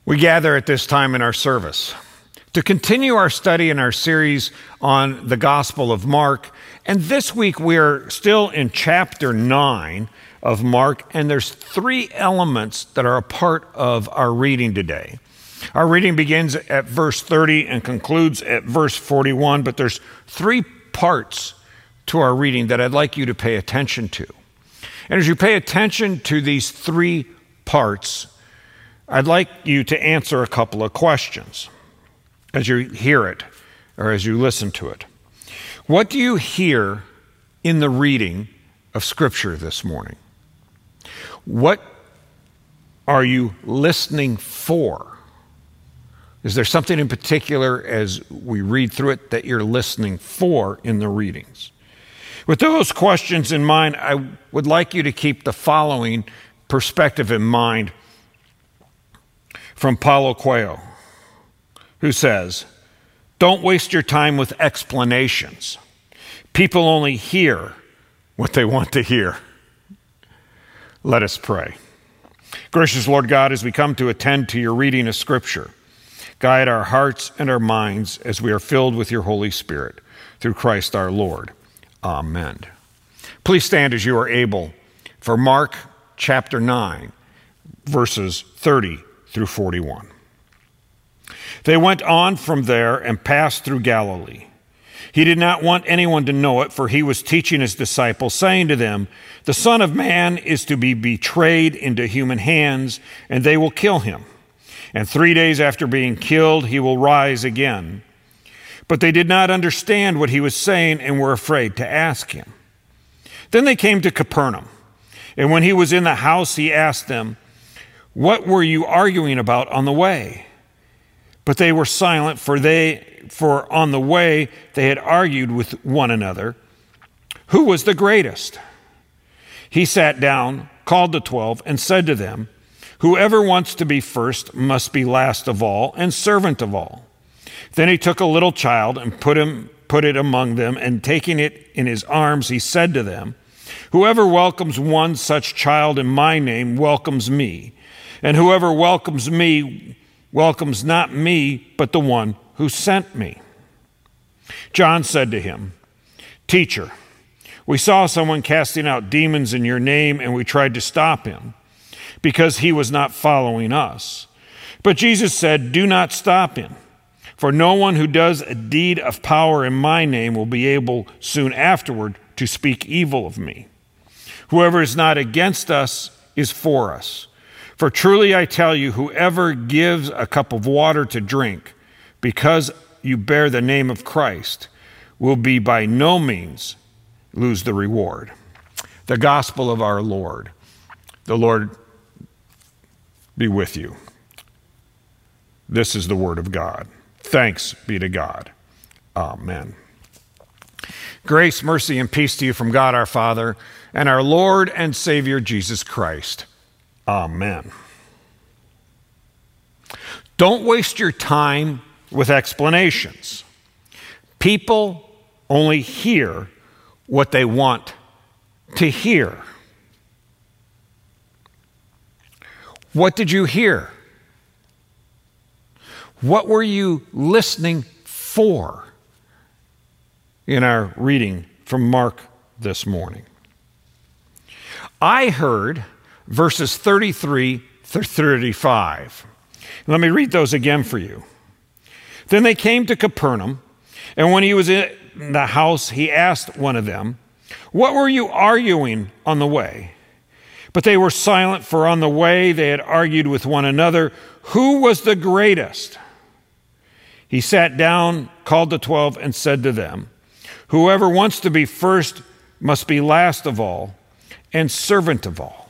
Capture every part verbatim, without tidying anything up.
We gather at this time in our service to continue our study in our series on the Gospel of Mark. And this week we are still in chapter nine of Mark, and there's three elements that are a part of our reading today. Our reading begins at verse thirty and concludes at verse forty-one, but there's three parts to our reading that I'd like you to pay attention to. And as you pay attention to these three parts, I'd like you to answer a couple of questions as you hear it or as you listen to it. What do you hear in the reading of Scripture this morning? What are you listening for? Is there something in particular as we read through it that you're listening for in the readings? With those questions in mind, I would like you to keep the following perspective in mind from Paulo Coelho, who says, "Don't waste your time with explanations. People only hear what they want to hear." Let us pray. Gracious Lord God, as we come to attend to your reading of Scripture, guide our hearts and our minds as we are filled with your Holy Spirit, through Christ our Lord. Amen. Please stand as you are able for Mark chapter nine, verses thirty through forty-one. They went on from there and passed through Galilee. He did not want anyone to know it, for he was teaching his disciples, saying to them, "The Son of Man is to be betrayed into human hands, and they will kill him. And three days after being killed, he will rise again." But they did not understand what he was saying and were afraid to ask him. Then they came to Capernaum, and when he was in the house, he asked them, "What were you arguing about on the way?" But they were silent, for they for on the way they had argued with one another, who was the greatest. He sat down, called the twelve, and said to them, "Whoever wants to be first must be last of all and servant of all." Then he took a little child and put him put it among them, and taking it in his arms, he said to them, "Whoever welcomes one such child in my name welcomes me. And whoever welcomes me welcomes not me, but the one who sent me." John said to him, "Teacher, we saw someone casting out demons in your name, and we tried to stop him, because he was not following us." But Jesus said, "Do not stop him, for no one who does a deed of power in my name will be able soon afterward to speak evil of me. Whoever is not against us is for us. For truly I tell you, whoever gives a cup of water to drink, because you bear the name of Christ, will be by no means lose the reward." The gospel of our Lord. The Lord be with you. This is the word of God. Thanks be to God. Amen. Grace, mercy, and peace to you from God our Father and our Lord and Savior Jesus Christ. Amen. Don't waste your time with explanations. People only hear what they want to hear. What did you hear? What were you listening for in our reading from Mark this morning? I heard verses thirty-three through thirty-five. Let me read those again for you. Then they came to Capernaum, and when he was in the house, he asked one of them, "What were you arguing on the way?" But they were silent, for on the way they had argued with one another, who was the greatest. He sat down, called the twelve, and said to them, "Whoever wants to be first must be last of all and servant of all."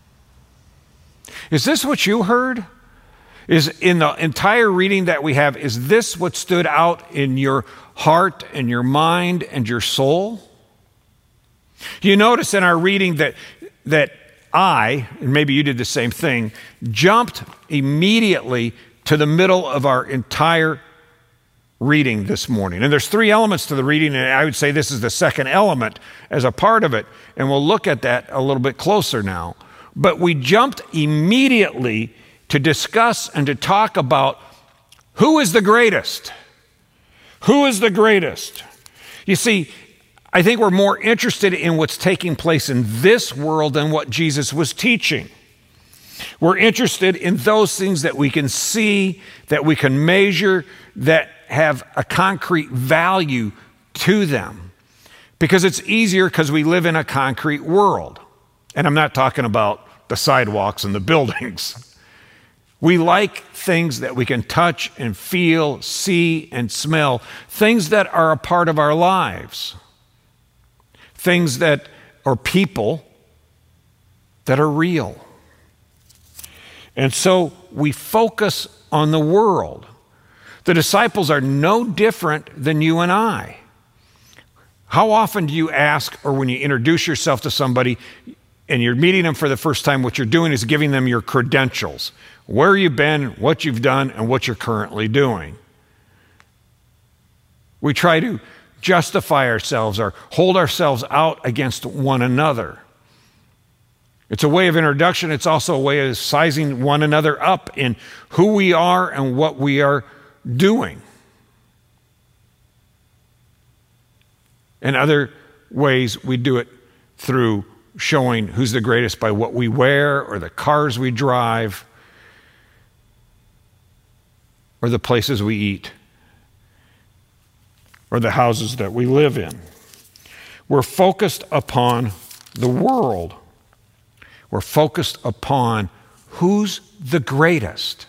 Is this what you heard? Is in the entire reading that we have, is this what stood out in your heart and your mind and your soul? You notice in our reading that that I, and maybe you did the same thing, jumped immediately to the middle of our entire reading this morning. And there's three elements to the reading, and I would say this is the second element as a part of it, and we'll look at that a little bit closer now. But we jumped immediately to discuss and to talk about who is the greatest. Who is the greatest? You see, I think we're more interested in what's taking place in this world than what Jesus was teaching. We're interested in those things that we can see, that we can measure, that have a concrete value to them. Because it's easier because we live in a concrete world. And I'm not talking about the sidewalks and the buildings. We like things that we can touch and feel, see and smell, things that are a part of our lives, things that are people that are real. And so we focus on the world. The disciples are no different than you and I. How often do you ask, or when you introduce yourself to somebody and you're meeting them for the first time, what you're doing is giving them your credentials, where you've been, what you've done, and what you're currently doing. We try to justify ourselves or hold ourselves out against one another. It's a way of introduction. It's also a way of sizing one another up in who we are and what we are doing. And other ways we do it through showing who's the greatest by what we wear or the cars we drive or the places we eat or the houses that we live in. We're focused upon the world. We're focused upon who's the greatest.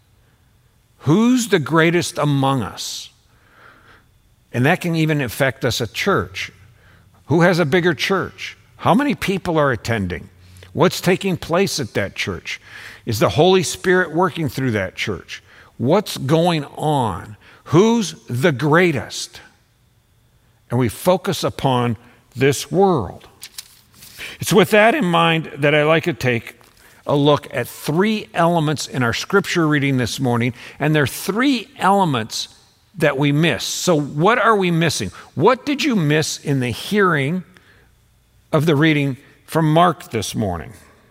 Who's the greatest among us? And that can even affect us at church. Who has a bigger church? How many people are attending? What's taking place at that church? Is the Holy Spirit working through that church? What's going on? Who's the greatest? And we focus upon this world. It's with that in mind that I like to take a look at three elements in our scripture reading this morning, and there are three elements that we miss. So what are we missing? What did you miss in the hearing of the reading from Mark this morning?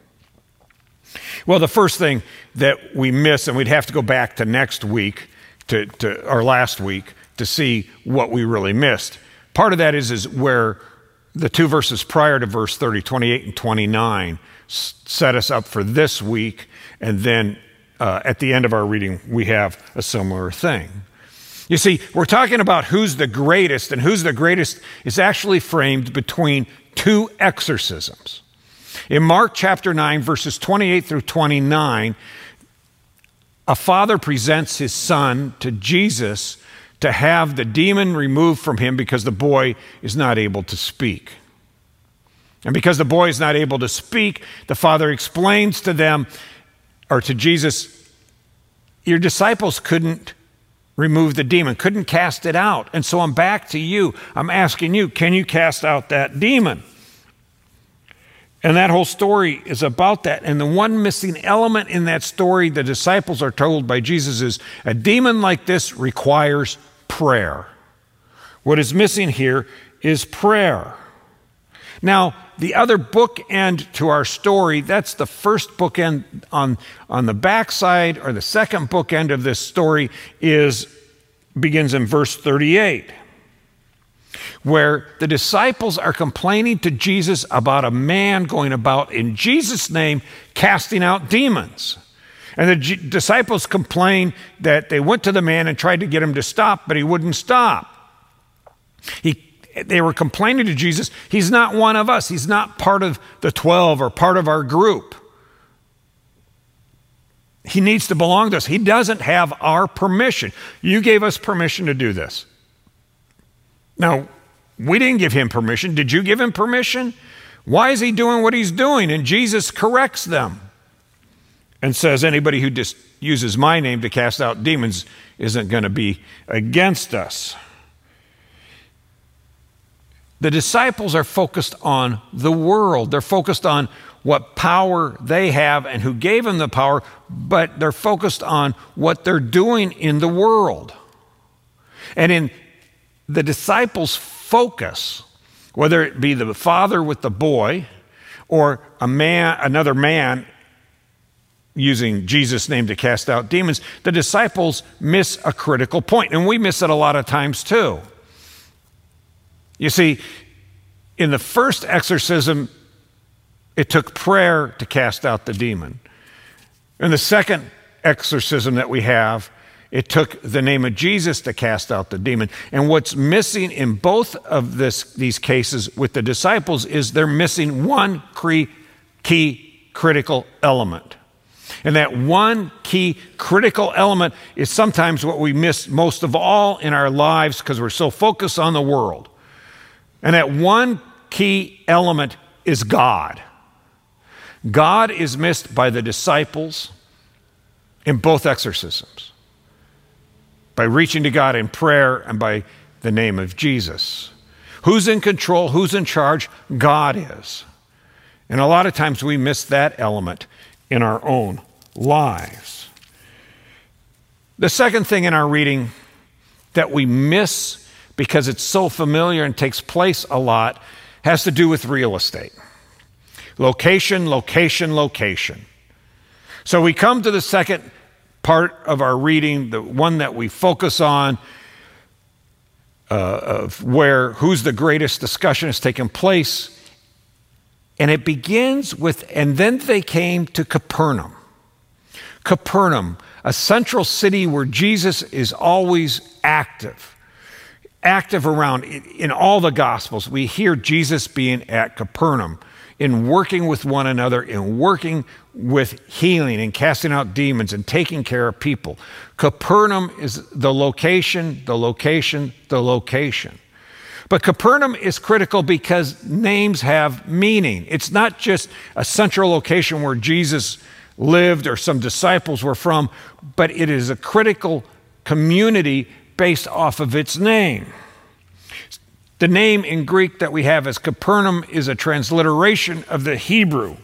Well, the first thing that we miss, and we'd have to go back to next week, to, to or last week, to see what we really missed. Part of that is, is where the two verses prior to verse thirty, twenty-eight and twenty-nine, set us up for this week, and then uh, at the end of our reading, we have a similar thing. You see, we're talking about who's the greatest, and who's the greatest is actually framed between two exorcisms. In Mark chapter nine, verses twenty-eight through twenty-nine, a father presents his son to Jesus to have the demon removed from him because the boy is not able to speak. And because the boy is not able to speak, the father explains to them, or to Jesus, your disciples couldn't remove the demon, couldn't cast it out. And so I'm back to you. I'm asking you, can you cast out that demon? And that whole story is about that. And the one missing element in that story, the disciples are told by Jesus, is a demon like this requires prayer. What is missing here is prayer. Now, the other bookend to our story, that's the first bookend on, on the backside, or the second bookend of this story is begins in verse thirty-eight, where the disciples are complaining to Jesus about a man going about in Jesus' name casting out demons. And the G- disciples complained that they went to the man and tried to get him to stop, but he wouldn't stop. He They were complaining to Jesus, he's not one of us. He's not part of the twelve or part of our group. He needs to belong to us. He doesn't have our permission. You gave us permission to do this. Now, we didn't give him permission. Did you give him permission? Why is he doing what he's doing? And Jesus corrects them and says, anybody who just uses my name to cast out demons isn't going to be against us. The disciples are focused on the world. They're focused on what power they have and who gave them the power, but they're focused on what they're doing in the world. And in the disciples' focus, whether it be the father with the boy or a man, another man using Jesus' name to cast out demons, the disciples miss a critical point, and we miss it a lot of times too. You see, in the first exorcism, it took prayer to cast out the demon. In the second exorcism that we have, it took the name of Jesus to cast out the demon. And what's missing in both of this, these cases with the disciples is they're missing one key critical element. And that one key critical element is sometimes what we miss most of all in our lives because we're so focused on the world. And that one key element is God. God is missed by the disciples in both exorcisms, by reaching to God in prayer and by the name of Jesus. Who's in control? Who's in charge? God is. And a lot of times we miss that element in our own lives. The second thing in our reading that we miss because it's so familiar and takes place a lot has to do with real estate. Location, location, location. So we come to the second part of our reading, the one that we focus on, uh, of where who's the greatest discussion is taking place. And it begins with, and then they came to Capernaum. Capernaum, a central city where Jesus is always active. Active around, in all the Gospels, we hear Jesus being at Capernaum, in working with one another, in working with healing and casting out demons and taking care of people. Capernaum is the location, the location, the location. But Capernaum is critical because names have meaning. It's not just a central location where Jesus lived or some disciples were from, but it is a critical community based off of its name. The name in Greek that we have as Capernaum is a transliteration of the Hebrew.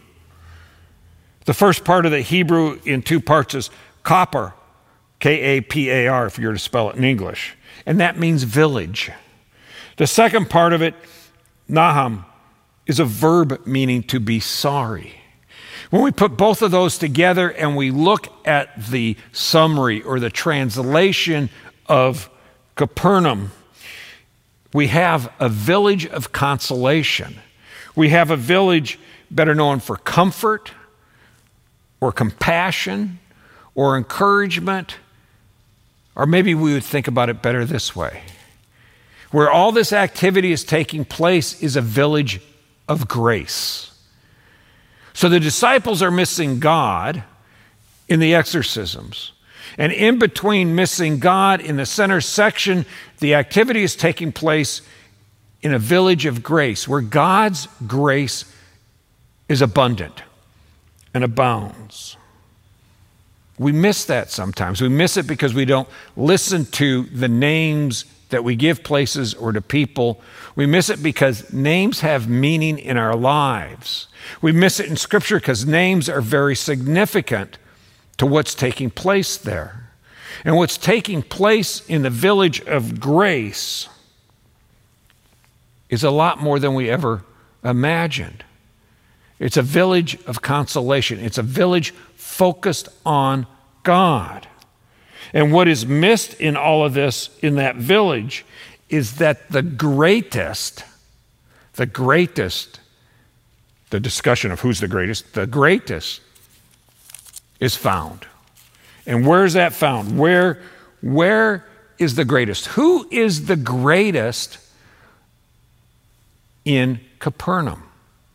The first part of the Hebrew in two parts is Kapar, K A P A R if you were to spell it in English, and that means village. The second part of it, Naham, is a verb meaning to be sorry. When we put both of those together and we look at the summary or the translation of Capernaum, we have a village of consolation. We have a village better known for comfort or compassion or encouragement, or maybe we would think about it better this way. Where all this activity is taking place is a village of grace. So the disciples are missing God in the exorcisms. And in between missing God in the center section, the activity is taking place in a village of grace where God's grace is abundant and abounds. We miss that sometimes. We miss it because we don't listen to the names that we give places or to people. We miss it because names have meaning in our lives. We miss it in Scripture because names are very significant to what's taking place there. And what's taking place in the village of grace is a lot more than we ever imagined. It's a village of consolation. It's a village focused on God. And what is missed in all of this in that village is that the greatest, the greatest, the discussion of who's the greatest, the greatest is found. And where is that found? Where, where is the greatest? Who is the greatest in Capernaum?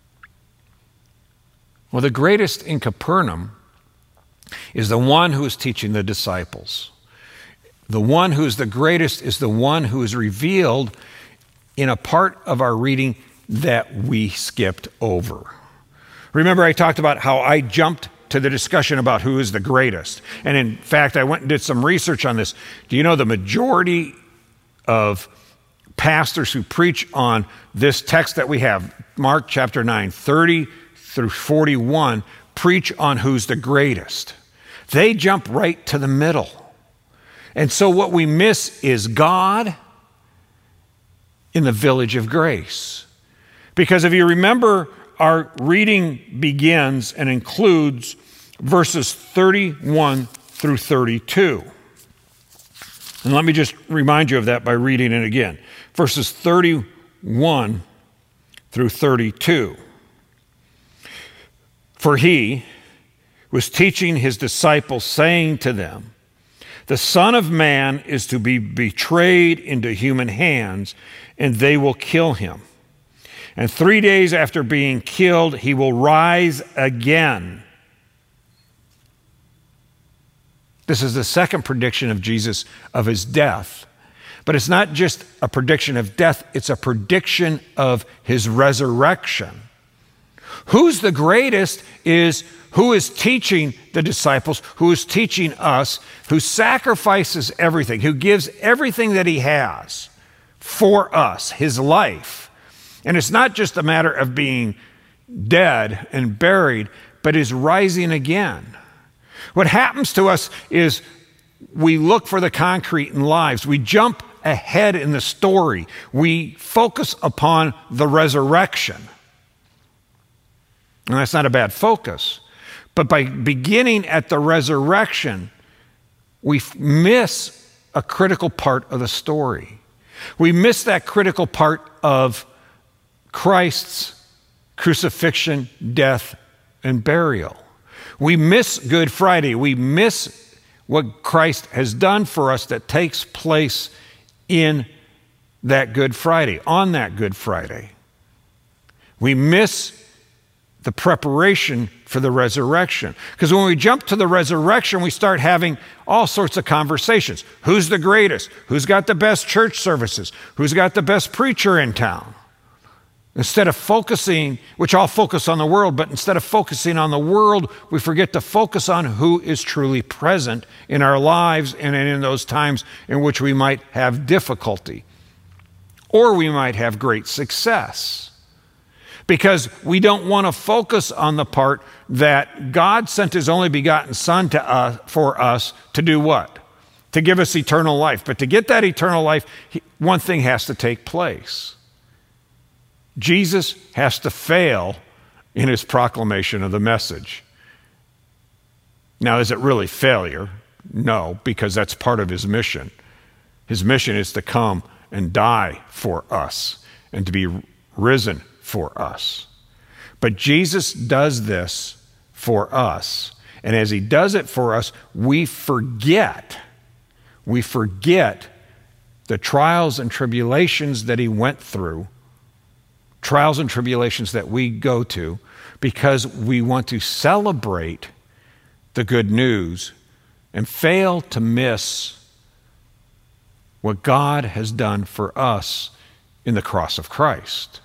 Well, the greatest in Capernaum is the one who is teaching the disciples. The one who is the greatest is the one who is revealed in a part of our reading that we skipped over. Remember, I talked about how I jumped to the discussion about who is the greatest. And in fact, I went and did some research on this. Do you know the majority of pastors who preach on this text that we have, Mark chapter nine, thirty through forty-one, preach on who's the greatest? They jump right to the middle. And so what we miss is God in the village of grace. Because if you remember, our reading begins and includes verses thirty-one through thirty-two. And let me just remind you of that by reading it again. Verses thirty-one through thirty-two. For he was teaching his disciples, saying to them, the Son of Man is to be betrayed into human hands, and they will kill him. And three days after being killed, he will rise again. This is the second prediction of Jesus of his death. But it's not just a prediction of death, it's a prediction of his resurrection. Who's the greatest is who is teaching the disciples, who is teaching us, who sacrifices everything, who gives everything that he has for us, his life. And it's not just a matter of being dead and buried, but is rising again. What happens to us is we look for the concrete in lives. We jump ahead in the story. We focus upon the resurrection. And that's not a bad focus. But by beginning at the resurrection, we miss a critical part of the story. We miss that critical part of Christ's crucifixion, death, and burial. We miss Good Friday. We miss what Christ has done for us that takes place in that Good Friday, on that Good Friday. We miss the preparation for the resurrection. Because when we jump to the resurrection, we start having all sorts of conversations. Who's the greatest? Who's got the best church services? Who's got the best preacher in town? Instead of focusing, which all focus on the world, but instead of focusing on the world, we forget to focus on who is truly present in our lives and in those times in which we might have difficulty or we might have great success. Because we don't want to focus on the part that God sent his only begotten Son to us, for us to do what? To give us eternal life. But to get that eternal life, one thing has to take place. Jesus has to fail in his proclamation of the message. Now, is it really failure? No, because that's part of his mission. His mission is to come and die for us and to be risen for us. But Jesus does this for us. And as he does it for us, we forget, we forget the trials and tribulations that he went through, trials and tribulations that we go to, because we want to celebrate the good news and fail to miss what God has done for us in the cross of Christ.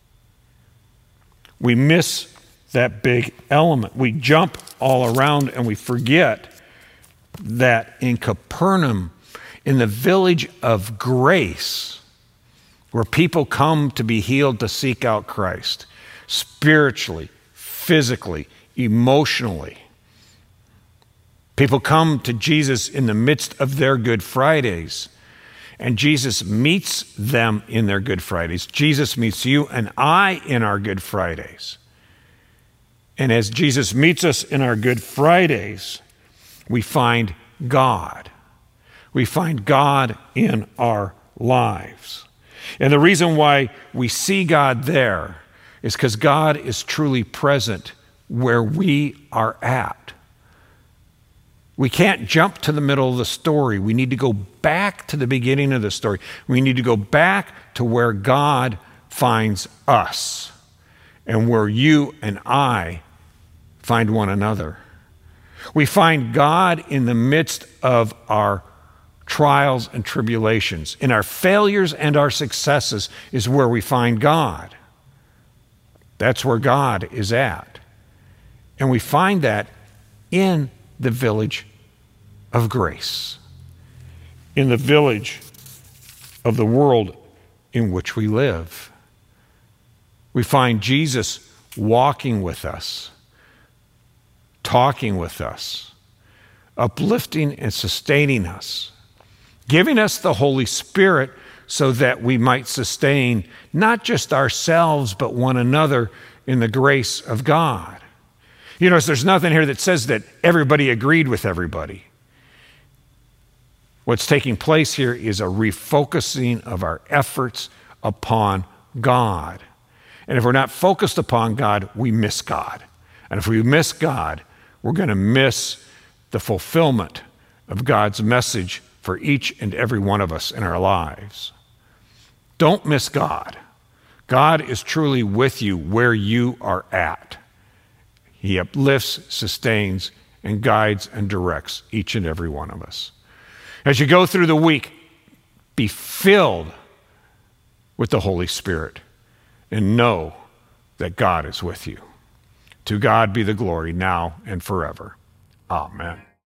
We miss that big element. We jump all around and we forget that in Capernaum, in the village of grace, where people come to be healed to seek out Christ, spiritually, physically, emotionally. People come to Jesus in the midst of their Good Fridays, and Jesus meets them in their Good Fridays. Jesus meets you and I in our Good Fridays. And as Jesus meets us in our Good Fridays, we find God. We find God in our lives. And the reason why we see God there is because God is truly present where we are at. We can't jump to the middle of the story. We need to go back to the beginning of the story. We need to go back to where God finds us and where you and I find one another. We find God in the midst of our trials and tribulations. In our failures and our successes is where we find God. That's where God is at. And we find that in the village of grace, in the village of the world in which we live. We find Jesus walking with us, talking with us, uplifting and sustaining us, giving us the Holy Spirit so that we might sustain not just ourselves, but one another in the grace of God. You notice there's nothing here that says that everybody agreed with everybody. What's taking place here is a refocusing of our efforts upon God. And if we're not focused upon God, we miss God. And if we miss God, we're going to miss the fulfillment of God's message for each and every one of us in our lives. Don't miss God. God is truly with you where you are at. He uplifts, sustains, and guides and directs each and every one of us. As you go through the week, be filled with the Holy Spirit and know that God is with you. To God be the glory now and forever. Amen.